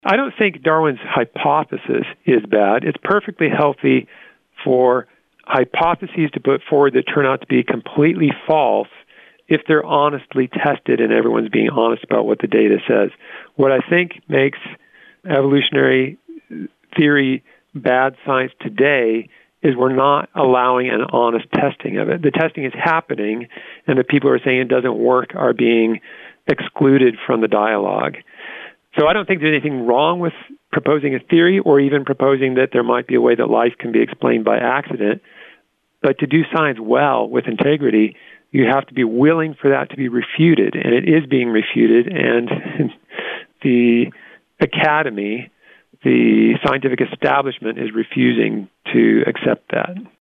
I don't think Darwin's hypothesis is bad. It's perfectly healthy for hypotheses to put forward that turn out to be completely false if they're honestly tested and everyone's being honest about what the data says. What I think makes evolutionary theory bad science today is we're not allowing an honest testing of it. The testing is happening, and the people who are saying it doesn't work are being excluded from the dialogue. So I don't think there's anything wrong with proposing a theory or even proposing that there might be a way that life can be explained by accident. But to do science well with integrity, you have to be willing for that to be refuted, and it is being refuted, and the academy, the scientific establishment, is refusing to accept that.